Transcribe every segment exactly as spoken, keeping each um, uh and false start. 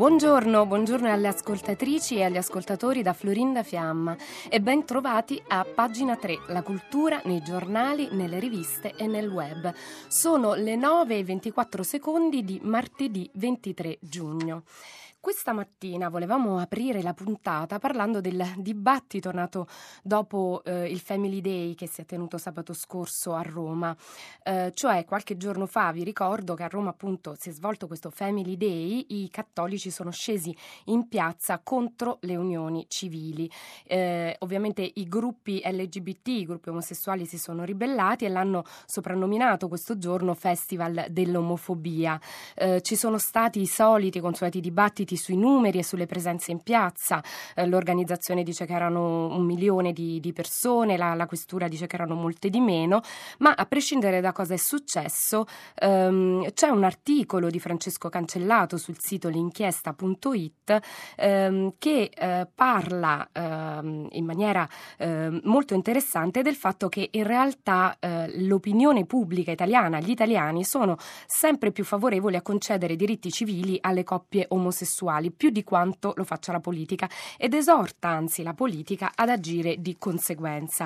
Buongiorno, buongiorno alle ascoltatrici e agli ascoltatori da Florinda Fiamma e ben trovati a Pagina tre, la cultura nei giornali, nelle riviste e nel web. Sono le nove e ventiquattro secondi di martedì ventitré giugno. Questa mattina volevamo aprire la puntata parlando del dibattito nato dopo eh, il Family Day che si è tenuto sabato scorso a Roma, eh, cioè qualche giorno fa vi ricordo che a Roma appunto si è svolto questo Family Day, i cattolici sono scesi in piazza contro le unioni civili, eh, ovviamente i gruppi L G B T, i gruppi omosessuali si sono ribellati e l'hanno soprannominato questo giorno Festival dell'omofobia. Eh, ci sono stati i soliti consueti dibattiti sui numeri e sulle presenze in piazza. Eh, l'organizzazione dice che erano un milione di, di persone, la, la questura dice che erano molte di meno, ma a prescindere da cosa è successo ehm, c'è un articolo di Francesco Cancellato sul sito l'inchiesta punto it ehm, che eh, parla ehm, in maniera eh, molto interessante del fatto che in realtà eh, l'opinione pubblica italiana, gli italiani sono sempre più favorevoli a concedere diritti civili alle coppie omosessuali, più di quanto lo faccia la politica, ed esorta anzi la politica ad agire di conseguenza.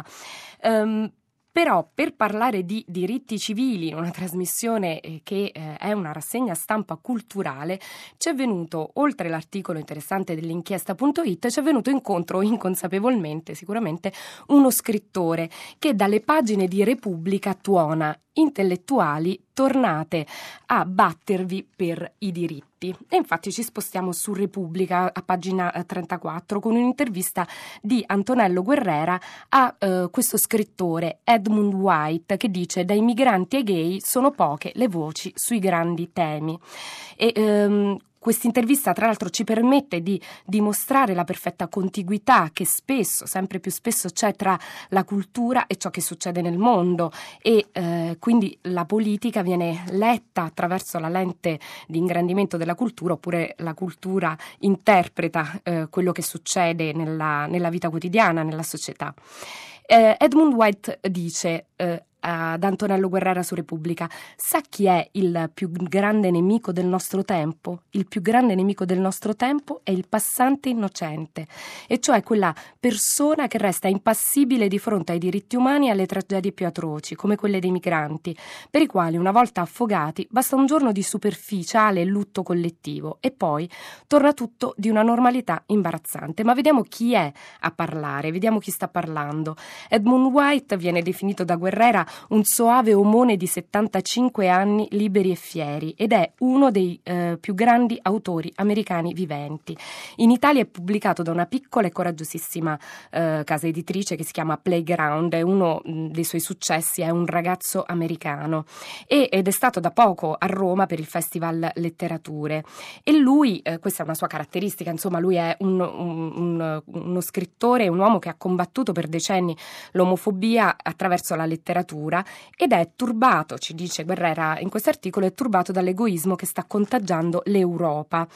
Um, Però per parlare di diritti civili in una trasmissione che eh, è una rassegna stampa culturale ci è venuto, oltre l'articolo interessante dell'inchiesta punto it, ci è venuto incontro inconsapevolmente sicuramente uno scrittore che dalle pagine di Repubblica tuona: intellettuali, tornate a battervi per i diritti. E infatti ci spostiamo su Repubblica a pagina trentaquattro con un'intervista di Antonello Guerrera a eh, questo scrittore Edmund White, che dice: dai migranti ai gay sono poche le voci sui grandi temi. E ehm, Questa intervista tra l'altro ci permette di dimostrare la perfetta contiguità che spesso, sempre più spesso, c'è tra la cultura e ciò che succede nel mondo, e eh, quindi la politica viene letta attraverso la lente di ingrandimento della cultura, oppure la cultura interpreta eh, quello che succede nella, nella vita quotidiana, nella società. Eh, Edmund White dice eh, ad Antonello Guerrera su Repubblica: sa chi è il più grande nemico del nostro tempo? Il più grande nemico del nostro tempo è il passante innocente, e cioè quella persona che resta impassibile di fronte ai diritti umani e alle tragedie più atroci, come quelle dei migranti, per i quali una volta affogati basta un giorno di superficiale lutto collettivo e poi torna tutto di una normalità imbarazzante. Ma vediamo chi è a parlare, vediamo chi sta parlando. Edmund White viene definito da Guerrera un soave omone di settantacinque anni, liberi e fieri, ed è uno dei eh, più grandi autori americani viventi. In Italia è pubblicato da una piccola e coraggiosissima eh, casa editrice che si chiama Playground, e uno mh, dei suoi successi è Un ragazzo americano, e, ed è stato da poco a Roma per il Festival Letterature. E lui, eh, questa è una sua caratteristica, insomma lui è un, un, un, uno scrittore, un uomo che ha combattuto per decenni l'omofobia attraverso la letteratura, ed è turbato, ci dice Guerrera in questo articolo, è turbato dall'egoismo che sta contagiando l'Europa.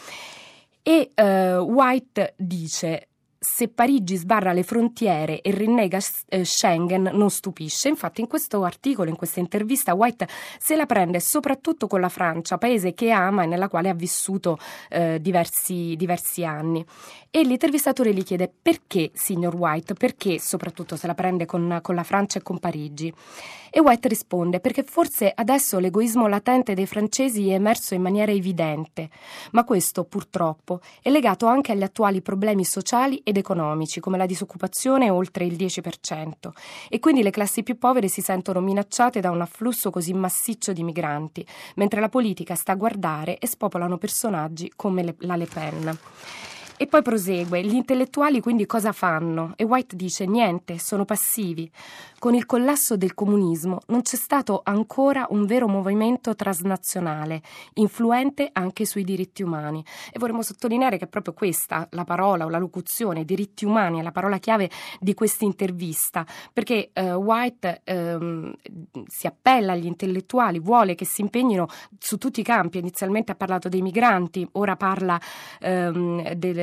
E uh, White dice: se Parigi sbarra le frontiere e rinnega eh, Schengen non stupisce. Infatti in questo articolo, in questa intervista, White se la prende soprattutto con la Francia, paese che ama e nella quale ha vissuto eh, diversi, diversi anni. E l'intervistatore gli chiede: perché, signor White, perché soprattutto se la prende con, con la Francia e con Parigi? E White risponde: perché forse adesso l'egoismo latente dei francesi è emerso in maniera evidente, ma questo purtroppo è legato anche agli attuali problemi sociali ed economici, come la disoccupazione oltre il dieci per cento, e quindi le classi più povere si sentono minacciate da un afflusso così massiccio di migranti, mentre la politica sta a guardare e spopolano personaggi come le, la Le Pen. E poi prosegue: gli intellettuali quindi cosa fanno? E White dice: niente, sono passivi. Con il collasso del comunismo non c'è stato ancora un vero movimento transnazionale, influente anche sui diritti umani. E vorremmo sottolineare che è proprio questa la parola o la locuzione, diritti umani, è la parola chiave di questa intervista, perché eh, White ehm, si appella agli intellettuali, vuole che si impegnino su tutti i campi. Inizialmente ha parlato dei migranti, ora parla ehm, del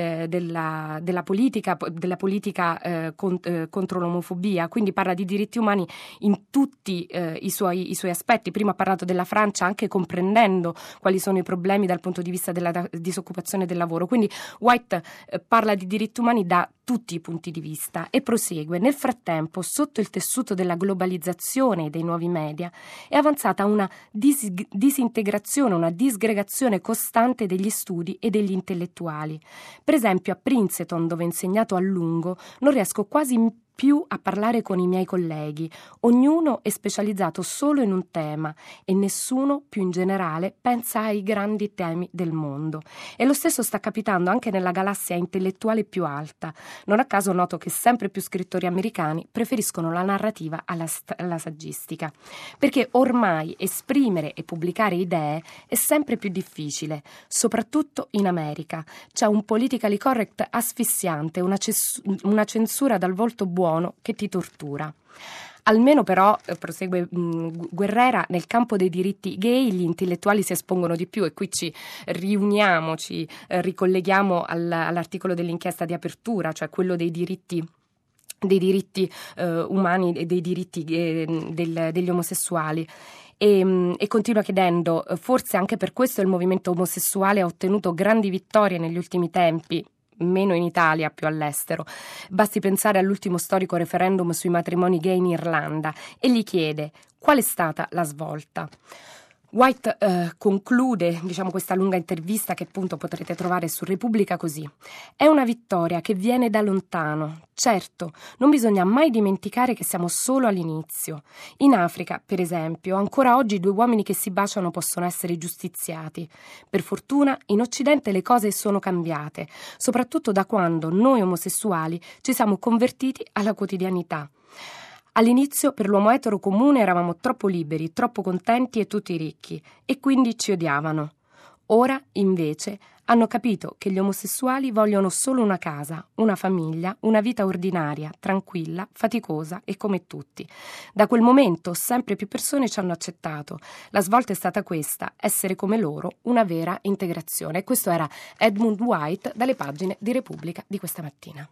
eh, della, della politica, della politica eh, con, eh, contro l'omofobia, quindi parla di diritti umani in tutti eh, i, suoi, i suoi aspetti. Prima ha parlato della Francia, anche comprendendo quali sono i problemi dal punto di vista della da- disoccupazione del lavoro. Quindi White eh, parla di diritti umani da tutti i punti di vista e prosegue: nel frattempo, sotto il tessuto della globalizzazione e dei nuovi media, è avanzata una dis- disintegrazione, una disgregazione costante degli studi e degli intellettuali. Per esempio, a Princeton, dove ho insegnato a lungo, non riesco quasi più a parlare con i miei colleghi. Ognuno è specializzato solo in un tema e nessuno più in generale pensa ai grandi temi del mondo. E lo stesso sta capitando anche nella galassia intellettuale più alta. Non a caso noto che sempre più scrittori americani preferiscono la narrativa alla, st- alla saggistica, perché ormai esprimere e pubblicare idee è sempre più difficile, soprattutto in America. C'è un politically correct asfissiante, una, ces- una censura dal volto buono che ti tortura. Almeno però, eh, prosegue mh, Guerrera, nel campo dei diritti gay gli intellettuali si espongono di più, e qui ci riuniamo, ci eh, ricolleghiamo al, all'articolo dell'inchiesta di apertura, cioè quello dei diritti dei diritti eh, umani e dei diritti eh, del, degli omosessuali. E, e continua chiedendo: forse anche per questo il movimento omosessuale ha ottenuto grandi vittorie negli ultimi tempi, meno in Italia, più all'estero. Basti pensare all'ultimo storico referendum sui matrimoni gay in Irlanda, e gli chiede: qual è stata la svolta? White eh, conclude, diciamo, questa lunga intervista, che appunto potrete trovare su Repubblica, così: è una vittoria che viene da lontano. Certo, non bisogna mai dimenticare che siamo solo all'inizio. In Africa, per esempio, ancora oggi due uomini che si baciano possono essere giustiziati. Per fortuna, in Occidente le cose sono cambiate, soprattutto da quando noi omosessuali ci siamo convertiti alla quotidianità. All'inizio per l'uomo etero comune eravamo troppo liberi, troppo contenti e tutti ricchi, e quindi ci odiavano. Ora, invece, hanno capito che gli omosessuali vogliono solo una casa, una famiglia, una vita ordinaria, tranquilla, faticosa e come tutti. Da quel momento sempre più persone ci hanno accettato. La svolta è stata questa: essere come loro, una vera integrazione. E questo era Edmund White, dalle pagine di Repubblica di questa mattina.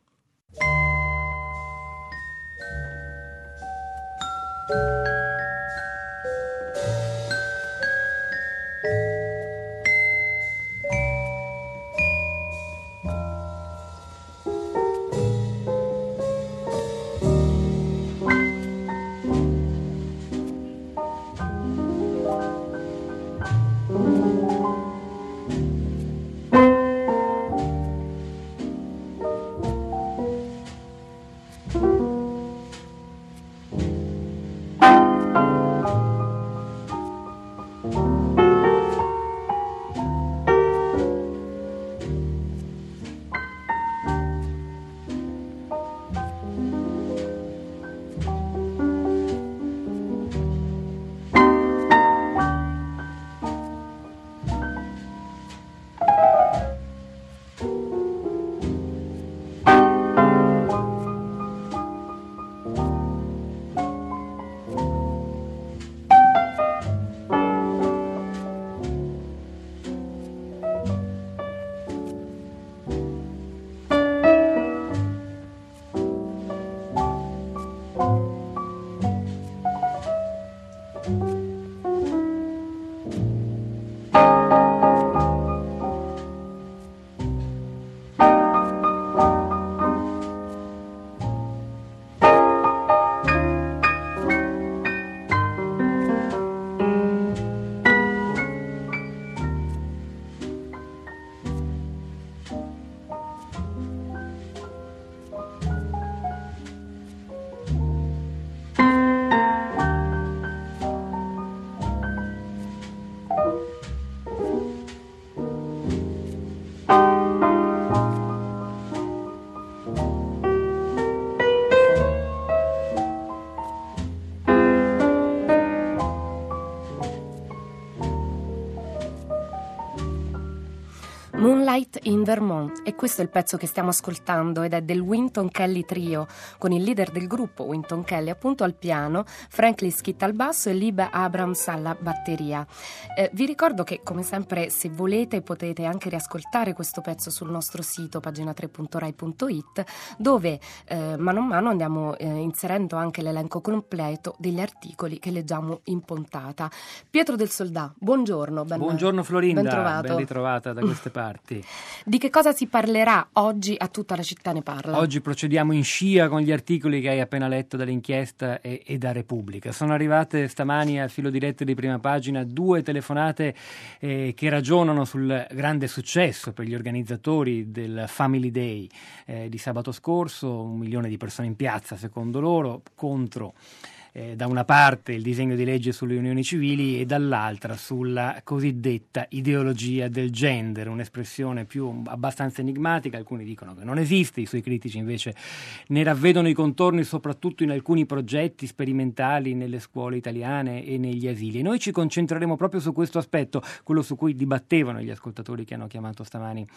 in Vermont, e questo è il pezzo che stiamo ascoltando ed è del Wynton Kelly Trio, con il leader del gruppo Wynton Kelly appunto al piano, Franklin Schitt al basso e Lib Abrams alla batteria. Eh, vi ricordo che come sempre, se volete, potete anche riascoltare questo pezzo sul nostro sito pagina tre punto rai punto it, dove eh, mano a mano andiamo eh, inserendo anche l'elenco completo degli articoli che leggiamo in puntata. Pietro del Soldà, buongiorno. Ben, buongiorno Florinda, ben, trovato. ben ritrovata da queste parti. Di che cosa si parlerà oggi a Tutta la città ne parla? Oggi procediamo in scia con gli articoli che hai appena letto dall'inchiesta e, e da Repubblica. Sono arrivate stamani al filo diretto di Prima Pagina due telefonate eh, che ragionano sul grande successo per gli organizzatori del Family Day eh, di sabato scorso, un milione di persone in piazza secondo loro, contro Eh, da una parte il disegno di legge sulle unioni civili e dall'altra sulla cosiddetta ideologia del gender, un'espressione più abbastanza enigmatica. Alcuni dicono che non esiste, i suoi critici invece ne ravvedono i contorni soprattutto in alcuni progetti sperimentali nelle scuole italiane e negli asili. E noi ci concentreremo proprio su questo aspetto, quello su cui dibattevano gli ascoltatori che hanno chiamato stamani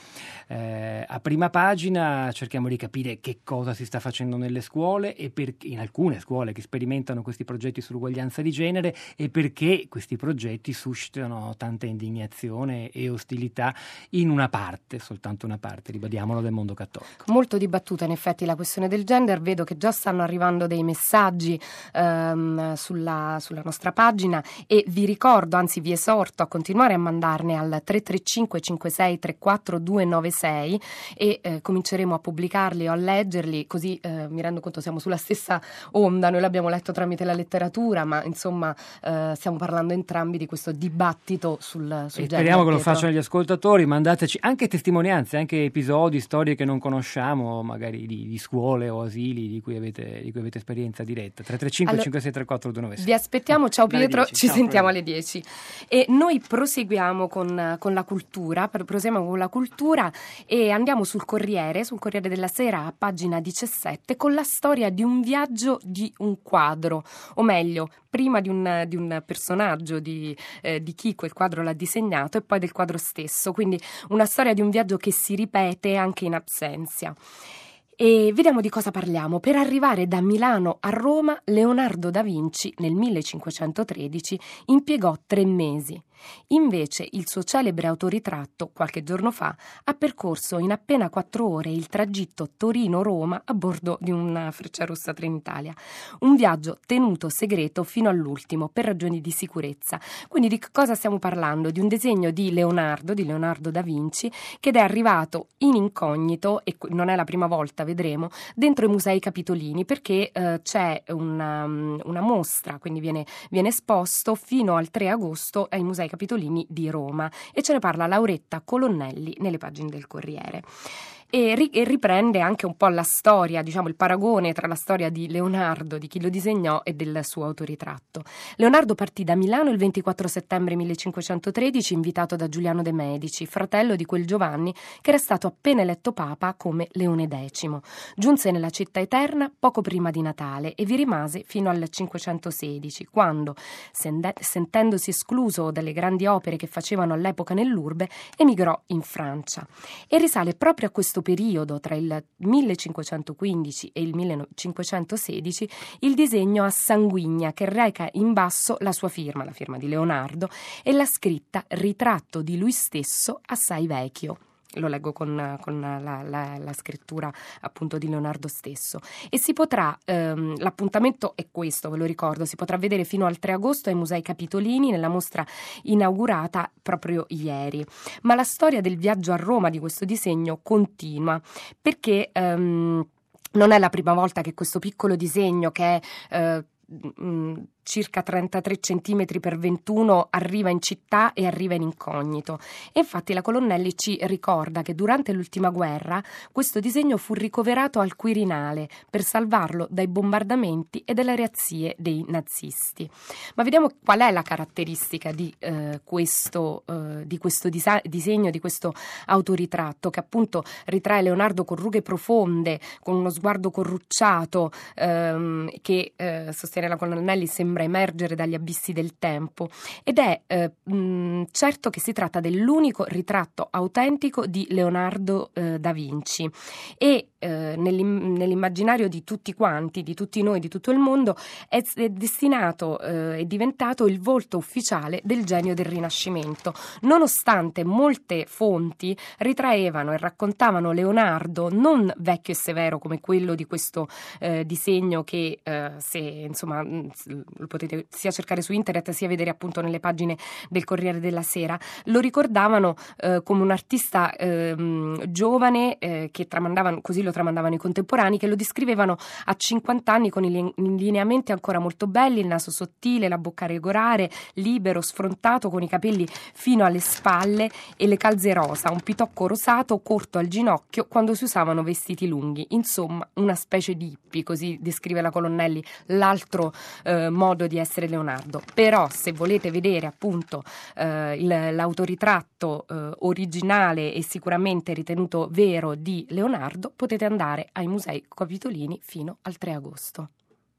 eh, a Prima Pagina. Cerchiamo di capire che cosa si sta facendo nelle scuole e perché, in alcune scuole che sperimentano questi progetti sull'uguaglianza di genere, e perché questi progetti suscitano tanta indignazione e ostilità in una parte, soltanto una parte, ribadiamolo, del mondo cattolico. Molto dibattuta in effetti la questione del gender. Vedo che già stanno arrivando dei messaggi ehm, sulla, sulla nostra pagina, e vi ricordo, anzi vi esorto a continuare a mandarne al tre tre cinque cinque sei tre quattro due nove sei e eh, cominceremo a pubblicarli o a leggerli, così eh, mi rendo conto siamo sulla stessa onda. Noi l'abbiamo letto tramite la letteratura, ma insomma eh, stiamo parlando entrambi di questo dibattito sul, sul e genere. Speriamo che lo Pietro. facciano gli ascoltatori. Mandateci anche testimonianze, anche episodi, storie che non conosciamo, magari di, di scuole o asili di cui avete, di cui avete esperienza diretta. tre tre cinque cinque sei tre quattro due nove sei. Vi aspettiamo, ciao Pietro, dieci, ci ciao, sentiamo prego. alle dieci. E noi proseguiamo con, con la cultura, proseguiamo con la cultura e andiamo sul Corriere, sul Corriere della Sera, a pagina diciassette, con la storia di un viaggio di un quadro, o meglio, prima di un, di un personaggio, di, eh, di chi quel quadro l'ha disegnato, e poi del quadro stesso, quindi una storia di un viaggio che si ripete anche in absenza. E vediamo di cosa parliamo. Per arrivare da Milano a Roma, Leonardo da Vinci nel millecinquecentotredici impiegò tre mesi. Invece il suo celebre autoritratto, qualche giorno fa, ha percorso in appena quattro ore il tragitto Torino-Roma a bordo di una Frecciarossa Trenitalia. Un viaggio tenuto segreto fino all'ultimo per ragioni di sicurezza. Quindi di cosa stiamo parlando? Di un disegno di Leonardo, di Leonardo da Vinci, che è arrivato in incognito, e non è la prima volta, vedremo, dentro i Musei Capitolini, perché eh, c'è una, una mostra, quindi viene, viene esposto fino al tre agosto ai Musei Capitolini di Roma, e ce ne parla Lauretta Colonnelli nelle pagine del Corriere. E, ri- e riprende anche un po' la storia, diciamo il paragone tra la storia di Leonardo, di chi lo disegnò, e del suo autoritratto. Leonardo partì da Milano il ventiquattro settembre millecinquecentotredici, invitato da Giuliano de' Medici, fratello di quel Giovanni che era stato appena eletto papa come Leone X. Giunse nella città eterna poco prima di Natale e vi rimase fino al cinquecentosedici, quando, sende- sentendosi escluso dalle grandi opere che facevano all'epoca nell'urbe, emigrò in Francia. E risale proprio a questo periodo, tra il millecinquecentoquindici e il millecinquecentosedici, il disegno a sanguigna che reca in basso la sua firma, la firma di Leonardo, e la scritta "Ritratto di lui stesso assai vecchio". Lo leggo con, con la, la, la scrittura appunto di Leonardo stesso. E si potrà, ehm, l'appuntamento è questo, ve lo ricordo, si potrà vedere fino al tre agosto ai Musei Capitolini, nella mostra inaugurata proprio ieri. Ma la storia del viaggio a Roma di questo disegno continua, perché ehm, non è la prima volta che questo piccolo disegno, che è eh, mh, circa trentatré centimetri per ventuno, arriva in città e arriva in incognito. E infatti la Colonnelli ci ricorda che durante l'ultima guerra questo disegno fu ricoverato al Quirinale per salvarlo dai bombardamenti e dalle razzie dei nazisti. Ma vediamo qual è la caratteristica di eh, questo, eh, di questo disa- disegno, di questo autoritratto, che appunto ritrae Leonardo con rughe profonde, con uno sguardo corrucciato, ehm, che eh, sostiene la Colonnelli sembra sembra emergere dagli abissi del tempo, ed è eh, mh, certo che si tratta dell'unico ritratto autentico di Leonardo eh, da Vinci e eh, nell'im- nell'immaginario di tutti quanti, di tutti noi, di tutto il mondo, è, è destinato, eh, è diventato il volto ufficiale del genio del Rinascimento, nonostante molte fonti ritraevano e raccontavano Leonardo non vecchio e severo come quello di questo eh, disegno che eh, se insomma lo potete sia cercare su internet sia vedere appunto nelle pagine del Corriere della Sera, lo ricordavano eh, come un artista eh, giovane eh, che tramandavano, così lo tramandavano i contemporanei, che lo descrivevano a cinquanta anni con i lineamenti ancora molto belli, il naso sottile, la bocca regolare, libero, sfrontato, con i capelli fino alle spalle e le calze rosa, un pitocco rosato corto al ginocchio quando si usavano vestiti lunghi. Insomma, una specie di hippie, così descrive la Colonnelli l'altro eh, modo di essere Leonardo. Però se volete vedere appunto eh, il, l'autoritratto eh, originale e sicuramente ritenuto vero di Leonardo, potete andare ai Musei Capitolini fino al tre agosto.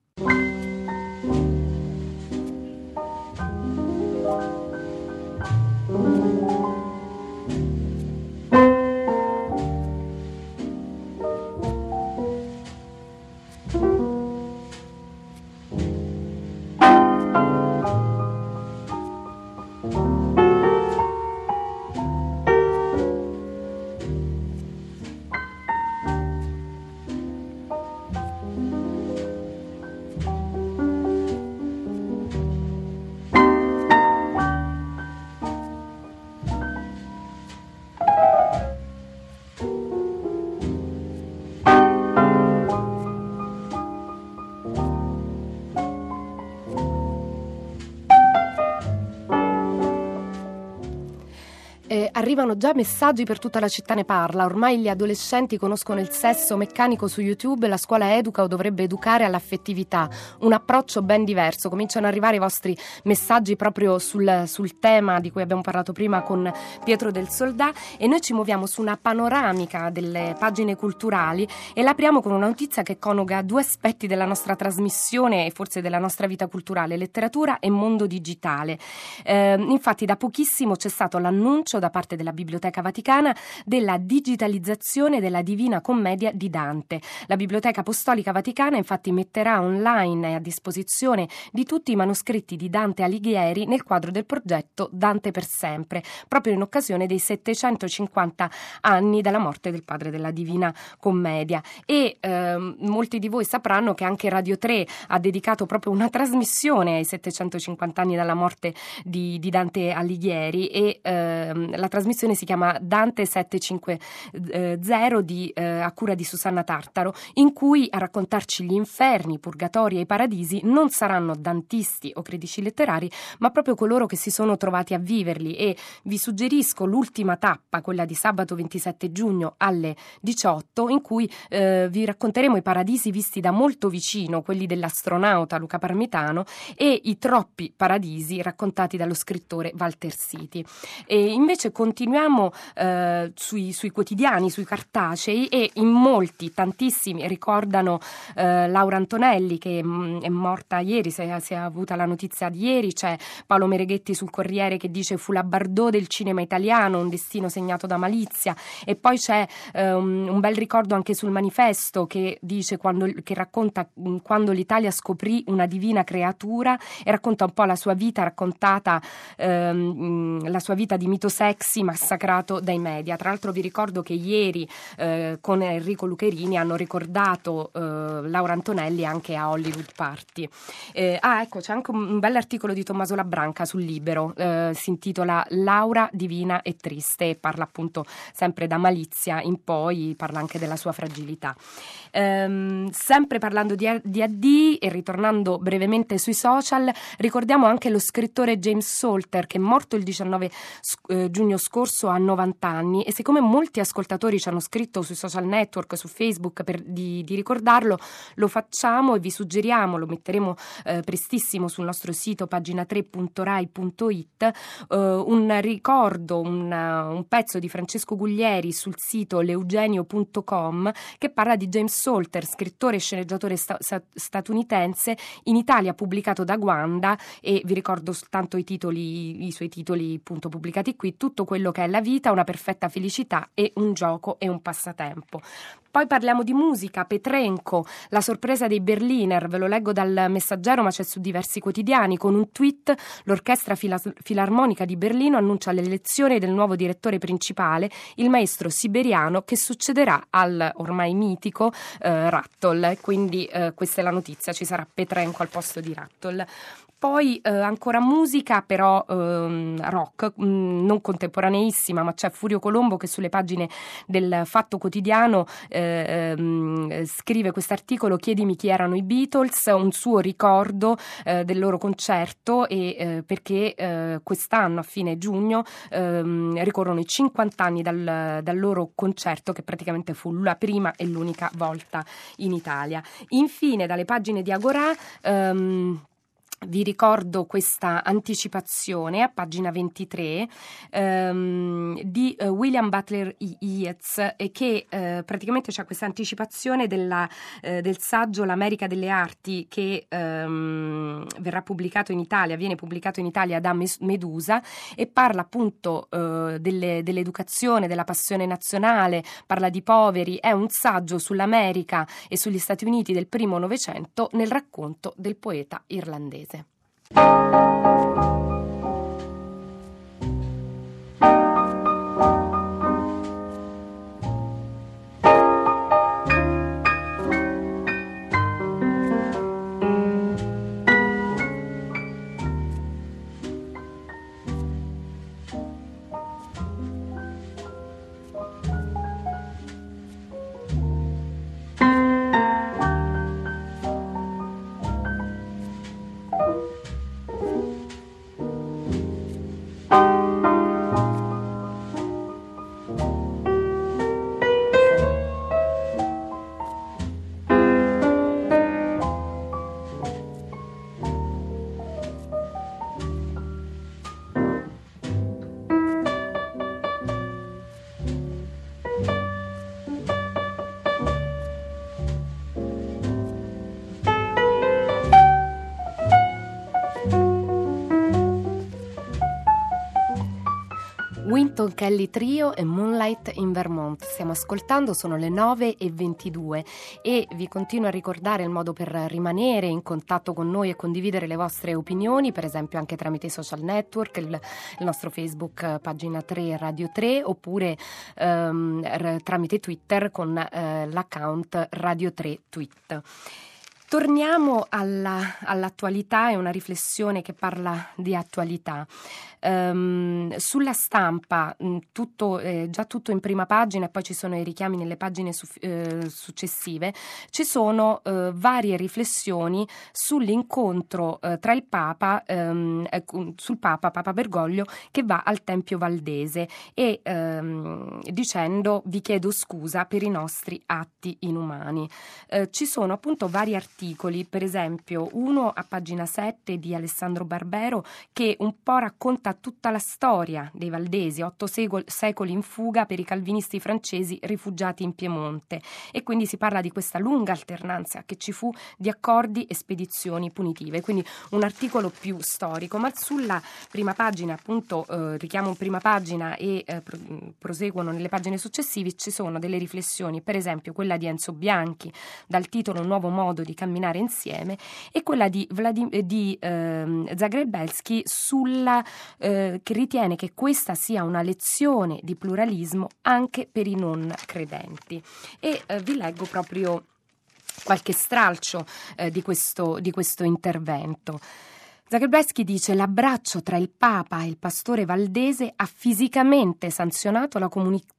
Eh, arrivano già messaggi per tutta la città ne parla, ormai gli adolescenti conoscono il sesso meccanico su YouTube, la scuola educa o dovrebbe educare all'affettività, un approccio ben diverso. Cominciano ad arrivare i vostri messaggi proprio sul, sul tema di cui abbiamo parlato prima con Pietro del Soldà, e noi ci muoviamo su una panoramica delle pagine culturali e l'apriamo con una notizia che coniuga due aspetti della nostra trasmissione e forse della nostra vita culturale: letteratura e mondo digitale. Eh, infatti da pochissimo c'è stato l'annuncio da parte della Biblioteca Vaticana della digitalizzazione della Divina Commedia di Dante. La Biblioteca Apostolica Vaticana infatti metterà online a disposizione di tutti i manoscritti di Dante Alighieri nel quadro del progetto Dante per sempre, proprio in occasione dei settecentocinquanta anni dalla morte del padre della Divina Commedia. E ehm, molti di voi sapranno che anche Radio tre ha dedicato proprio una trasmissione ai settecentocinquanta anni dalla morte di, di Dante Alighieri, e ehm, la trasmissione si chiama Dante settecentocinquanta di, eh, a cura di Susanna Tartaro, in cui a raccontarci gli inferni, i purgatori e i paradisi non saranno dantisti o critici letterari, ma proprio coloro che si sono trovati a viverli. E vi suggerisco l'ultima tappa, quella di sabato ventisette giugno alle diciotto, in cui eh, vi racconteremo i paradisi visti da molto vicino, quelli dell'astronauta Luca Parmitano, e i troppi paradisi raccontati dallo scrittore Walter Siti. E invece continuiamo eh, sui, sui quotidiani, sui cartacei, e in molti, tantissimi, ricordano eh, Laura Antonelli, che mh, è morta ieri, si è, si è avuta la notizia di ieri. C'è Paolo Mereghetti sul Corriere che dice: fu la Bardot del cinema italiano, un destino segnato da malizia. E poi c'è eh, un, un bel ricordo anche sul Manifesto che dice quando, che racconta mh, quando l'Italia scoprì una divina creatura, e racconta un po' la sua vita raccontata, ehm, la sua vita di mito sexy massacrato dai media. Tra l'altro vi ricordo che ieri eh, con Enrico Lucherini hanno ricordato eh, Laura Antonelli anche a Hollywood Party. Eh, ah ecco, c'è anche un bell'articolo di Tommaso Labranca sul Libero, eh, si intitola Laura divina e triste, e parla appunto sempre da malizia in poi, parla anche della sua fragilità. Ehm, sempre parlando di, di A D e ritornando brevemente sui social, ricordiamo anche lo scrittore James Salter, che è morto il diciannove eh, giugno scorso ha novanta anni e siccome molti ascoltatori ci hanno scritto sui social network, su Facebook per, di, di ricordarlo, lo facciamo e vi suggeriamo, lo metteremo eh, prestissimo sul nostro sito pagina tre punto rai punto it, eh, un ricordo, un, un pezzo di Francesco Guglieri sul sito leugenio punto com che parla di James Salter, scrittore e sceneggiatore sta- statunitense, in Italia pubblicato da Guanda, e vi ricordo soltanto i titoli, i suoi titoli appunto pubblicati qui: Tutto quello che è la vita, Una perfetta felicità e Un gioco e un passatempo. Poi parliamo di musica, Petrenko, la sorpresa dei Berliner, ve lo leggo dal Messaggero ma c'è su diversi quotidiani. Con un tweet l'Orchestra Fila- Filarmonica di Berlino annuncia l'elezione del nuovo direttore principale, il maestro siberiano che succederà al ormai mitico eh, Rattle, quindi eh, questa è la notizia, ci sarà Petrenko al posto di Rattle. Poi eh, ancora musica, però ehm, rock, mh, non contemporaneissima, ma c'è Furio Colombo che sulle pagine del Fatto Quotidiano eh, ehm, scrive quest'articolo: chiedimi chi erano i Beatles, un suo ricordo eh, del loro concerto, e eh, perché eh, quest'anno a fine giugno ehm, ricorrono i cinquanta anni dal, dal loro concerto, che praticamente fu la prima e l'unica volta in Italia. Infine, dalle pagine di Agorà ehm, vi ricordo questa anticipazione a pagina ventitré ehm, di uh, William Butler Yeats, e che eh, praticamente c'è questa anticipazione della, eh, del saggio L'America delle Arti, che ehm, verrà pubblicato in Italia, viene pubblicato in Italia da Medusa, e parla appunto eh, delle, dell'educazione, della passione nazionale, parla di poveri. È un saggio sull'America e sugli Stati Uniti del primo Novecento nel racconto del poeta irlandese. Wynton Kelly Trio e Moonlight in Vermont. Stiamo ascoltando, sono le nove e ventidue, e vi continuo a ricordare il modo per rimanere in contatto con noi e condividere le vostre opinioni, per esempio anche tramite i social network, il, il nostro Facebook pagina tre Radio tre, oppure ehm, r- tramite Twitter con eh, l'account Radio tre Tweet. Torniamo alla, all'attualità e una riflessione che parla di attualità. Um, sulla stampa mh, tutto, eh, già tutto in prima pagina, e poi ci sono i richiami nelle pagine su, eh, successive, ci sono eh, varie riflessioni sull'incontro eh, tra il Papa, ehm, eh, sul Papa, Papa Bergoglio, che va al Tempio Valdese e ehm, dicendo: vi chiedo scusa per i nostri atti inumani. Eh, ci sono appunto vari articoli, per esempio uno a pagina sette di Alessandro Barbero, che un po' racconta tutta la storia dei valdesi, otto secoli in fuga per i calvinisti francesi rifugiati in Piemonte, e quindi si parla di questa lunga alternanza che ci fu di accordi e spedizioni punitive, quindi un articolo più storico. Ma sulla prima pagina, appunto, eh, richiamo in prima pagina e eh, proseguono nelle pagine successive, ci sono delle riflessioni, per esempio quella di Enzo Bianchi dal titolo Un nuovo modo di camminare insieme, e quella di, Vladim- di eh, Zagrebelsky sulla Eh, che ritiene che questa sia una lezione di pluralismo anche per i non credenti. E eh, vi leggo proprio qualche stralcio eh, di questo, di questo intervento. Zagrebelsky dice: l'abbraccio tra il Papa e il pastore valdese ha fisicamente sanzionato la, comuni-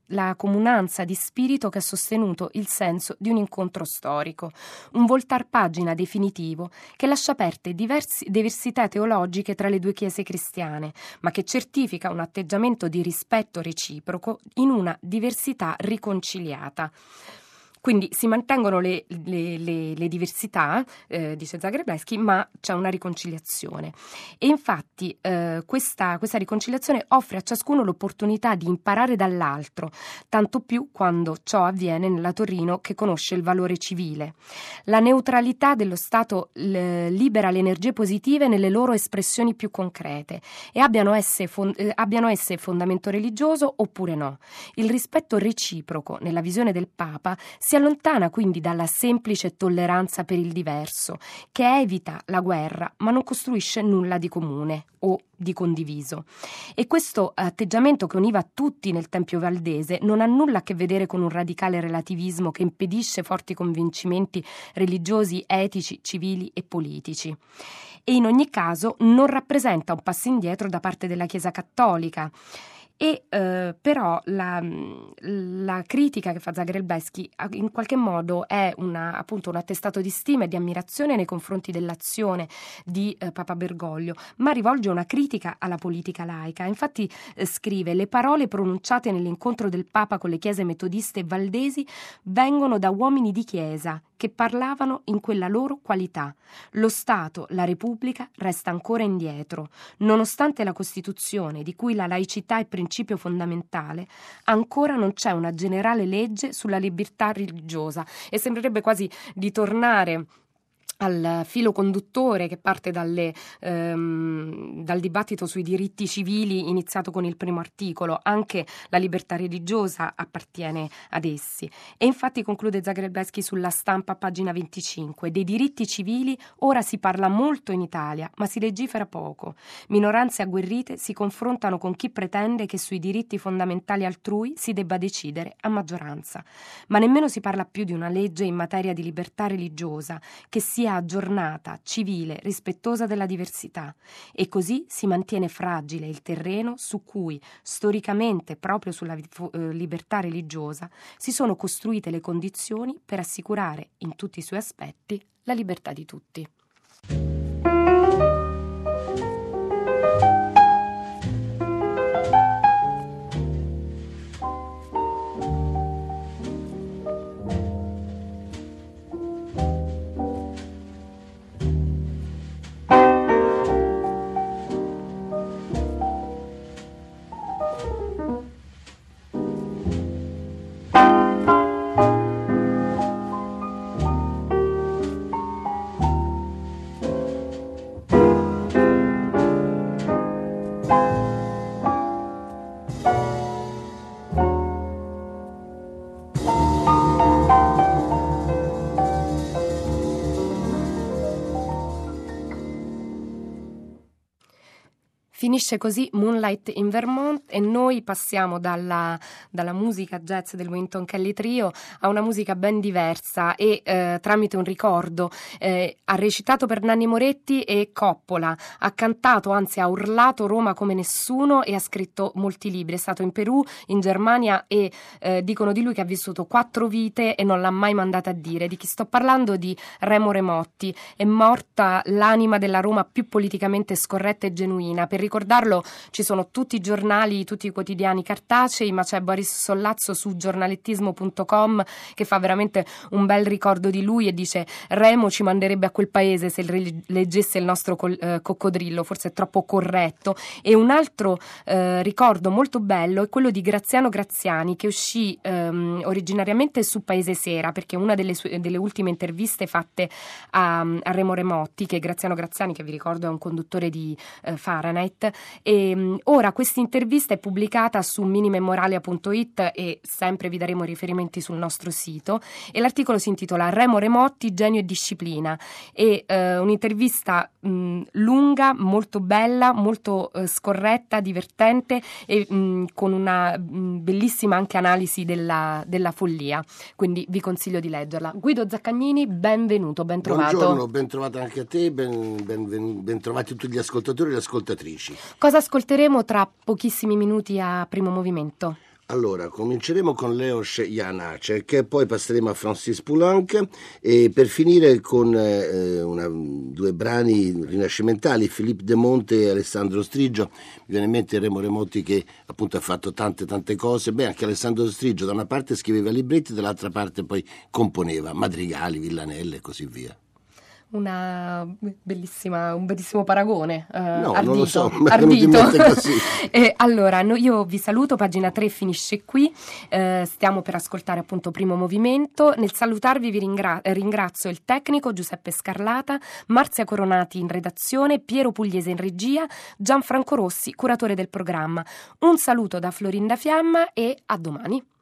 la comunanza di spirito che ha sostenuto il senso di un incontro storico, un voltar pagina definitivo che lascia aperte diversi, diversità teologiche tra le due chiese cristiane, ma che certifica un atteggiamento di rispetto reciproco in una diversità riconciliata. Quindi si mantengono le, le, le, le diversità, eh, dice Zagrebelsky, ma c'è una riconciliazione. E infatti eh, questa, questa riconciliazione offre a ciascuno l'opportunità di imparare dall'altro, tanto più quando ciò avviene nella Torino che conosce il valore civile. La neutralità dello Stato l- libera le energie positive nelle loro espressioni più concrete e abbiano esse, fon- eh, abbiano esse fondamento religioso oppure no. Il rispetto reciproco nella visione del Papa si allontana quindi dalla semplice tolleranza per il diverso, che evita la guerra ma non costruisce nulla di comune o di condiviso. E questo atteggiamento che univa tutti nel Tempio Valdese non ha nulla a che vedere con un radicale relativismo che impedisce forti convincimenti religiosi, etici, civili e politici. E in ogni caso non rappresenta un passo indietro da parte della Chiesa Cattolica. E eh, però la, la critica che fa Zagrebelsky in qualche modo è una, appunto un attestato di stima e di ammirazione nei confronti dell'azione di eh, Papa Bergoglio, ma rivolge una critica alla politica laica. Infatti eh, scrive: le parole pronunciate nell'incontro del Papa con le chiese metodiste e valdesi vengono da uomini di chiesa che parlavano in quella loro qualità. Lo Stato, la Repubblica, resta ancora indietro. Nonostante la Costituzione, di cui la laicità è principio fondamentale, ancora non c'è una generale legge sulla libertà religiosa. E sembrerebbe quasi di tornare al filo conduttore che parte dalle, ehm, dal dibattito sui diritti civili iniziato con il primo articolo. Anche la libertà religiosa appartiene ad essi. E infatti conclude Zagrebelsky sulla Stampa, pagina venticinque: dei diritti civili ora si parla molto in Italia, ma si legifera poco. Minoranze agguerrite si confrontano con chi pretende che sui diritti fondamentali altrui si debba decidere a maggioranza. Ma nemmeno si parla più di una legge in materia di libertà religiosa che sia aggiornata, civile, rispettosa della diversità, e così si mantiene fragile il terreno su cui storicamente, proprio sulla eh, libertà religiosa, si sono costruite le condizioni per assicurare in tutti i suoi aspetti la libertà di tutti. Finisce così Moonlight in Vermont e noi passiamo dalla, dalla musica jazz del Wynton Kelly Trio a una musica ben diversa e eh, tramite un ricordo eh, ha recitato per Nanni Moretti e Coppola, ha cantato, anzi ha urlato Roma come nessuno e ha scritto molti libri. È stato in Perù, in Germania e eh, dicono di lui che ha vissuto quattro vite e non l'ha mai mandata a dire. Di chi sto parlando? Di Remo Remotti. È morta l'anima della Roma più politicamente scorretta e genuina. Per ricordarlo ci sono tutti i giornali, tutti i quotidiani cartacei, ma c'è Boris Sollazzo su giornalettismo punto com che fa veramente un bel ricordo di lui e dice: Remo ci manderebbe a quel paese se leggesse il nostro col, eh, coccodrillo, forse è troppo corretto. E un altro eh, ricordo molto bello è quello di Graziano Graziani, che uscì ehm, originariamente su Paese Sera, perché una delle, sue, delle ultime interviste fatte a, a Remo Remotti, che Graziano Graziani, che vi ricordo è un conduttore di eh, Fahrenheit, e um, ora questa intervista è pubblicata su minimemmoralia punto it e sempre vi daremo riferimenti sul nostro sito, e l'articolo si intitola Remo Remotti, genio e disciplina. È uh, un'intervista um, lunga, molto bella, molto uh, scorretta, divertente e um, con una um, bellissima anche analisi della, della follia, quindi vi consiglio di leggerla. Guido Zaccagnini, benvenuto, ben trovato. Buongiorno, ben trovato anche a te, ben, ben, ben, ben trovati tutti gli ascoltatori e le ascoltatrici. Cosa ascolteremo tra pochissimi minuti a Primo Movimento? Allora, cominceremo con Leos Janáček, che poi passeremo a Francis Poulenc e per finire con eh, una, due brani rinascimentali, Philippe de Monte e Alessandro Striggio. Mi viene in mente Remo Remotti che appunto ha fatto tante tante cose. Beh, anche Alessandro Striggio da una parte scriveva libretti, dall'altra parte poi componeva madrigali, villanelle e così via. Una bellissima, un bellissimo paragone. Uh, no, ardito, non lo so, ma ardito. così. E allora, no, io vi saluto, pagina tre finisce qui, uh, stiamo per ascoltare appunto Primo Movimento. Nel salutarvi vi ringra- ringrazio il tecnico Giuseppe Scarlata, Marzia Coronati in redazione, Piero Pugliese in regia, Gianfranco Rossi, curatore del programma. Un saluto da Florinda Fiamma e a domani.